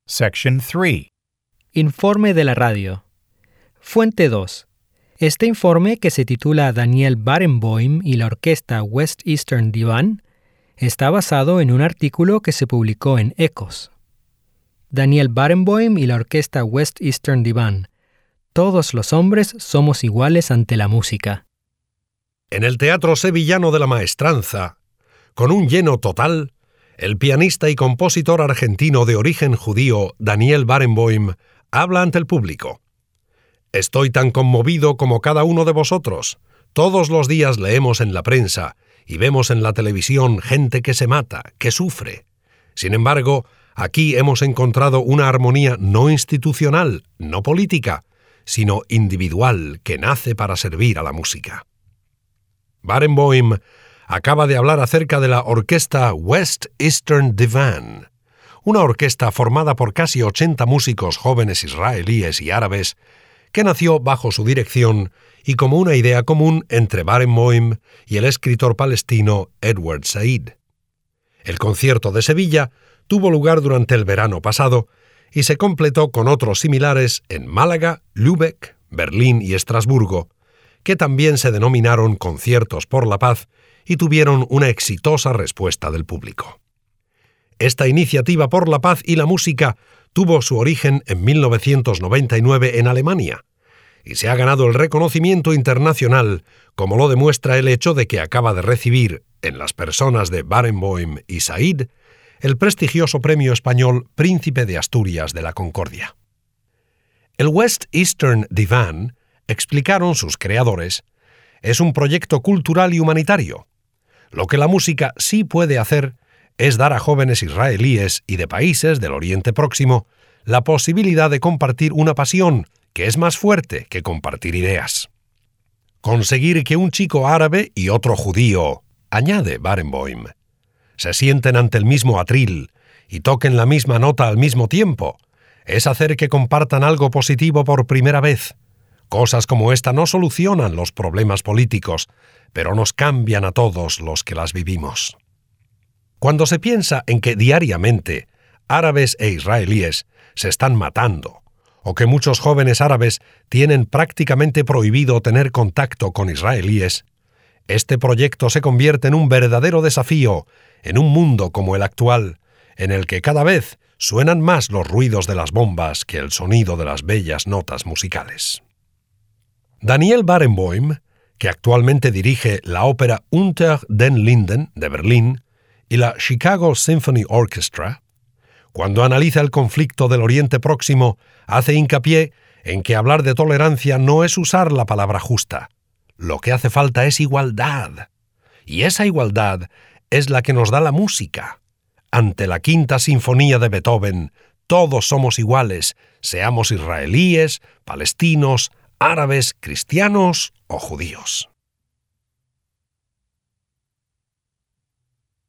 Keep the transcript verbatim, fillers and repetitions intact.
Section three. Informe de la radio. Fuente dos. Este informe, que se titula Daniel Barenboim y la orquesta West Eastern Divan, está basado en un artículo que se publicó en Ecos. Daniel Barenboim y la orquesta West Eastern Divan. Todos los hombres somos iguales ante la música. En el Teatro Sevillano de la Maestranza, con un lleno total, el pianista y compositor argentino de origen judío Daniel Barenboim habla ante el público. Estoy tan conmovido como cada uno de vosotros. Todos los días leemos en la prensa y vemos en la televisión gente que se mata, que sufre. Sin embargo, aquí hemos encontrado una armonía no institucional, no política, sino individual, que nace para servir a la música. Barenboim acaba de hablar acerca de la orquesta West Eastern Divan, una orquesta formada por casi ochenta músicos jóvenes israelíes y árabes que nació bajo su dirección y como una idea común entre Barenboim y el escritor palestino Edward Said. El concierto de Sevilla tuvo lugar durante el verano pasado y se completó con otros similares en Málaga, Lübeck, Berlín y Estrasburgo, que también se denominaron Conciertos por la Paz y tuvieron una exitosa respuesta del público. Esta iniciativa por la paz y la música tuvo su origen en mil novecientos noventa y nueve en Alemania y se ha ganado el reconocimiento internacional, como lo demuestra el hecho de que acaba de recibir, en las personas de Barenboim y Said, el prestigioso premio español Príncipe de Asturias de la Concordia. El West Eastern Divan, explicaron sus creadores, es un proyecto cultural y humanitario. Lo que la música sí puede hacer es dar a jóvenes israelíes y de países del Oriente Próximo la posibilidad de compartir una pasión que es más fuerte que compartir ideas. Conseguir que un chico árabe y otro judío, añade Barenboim, se sienten ante el mismo atril y toquen la misma nota al mismo tiempo, es hacer que compartan algo positivo por primera vez. Cosas como esta no solucionan los problemas políticos, pero nos cambian a todos los que las vivimos. Cuando se piensa en que diariamente árabes e israelíes se están matando, o que muchos jóvenes árabes tienen prácticamente prohibido tener contacto con israelíes, este proyecto se convierte en un verdadero desafío en un mundo como el actual, en el que cada vez suenan más los ruidos de las bombas que el sonido de las bellas notas musicales. Daniel Barenboim, que actualmente dirige la ópera Unter den Linden de Berlín y la Chicago Symphony Orchestra, cuando analiza el conflicto del Oriente Próximo, hace hincapié en que hablar de tolerancia no es usar la palabra justa. Lo que hace falta es igualdad. Y esa igualdad es la que nos da la música. Ante la Quinta Sinfonía de Beethoven, todos somos iguales, seamos israelíes, palestinos, árabes, cristianos o judíos.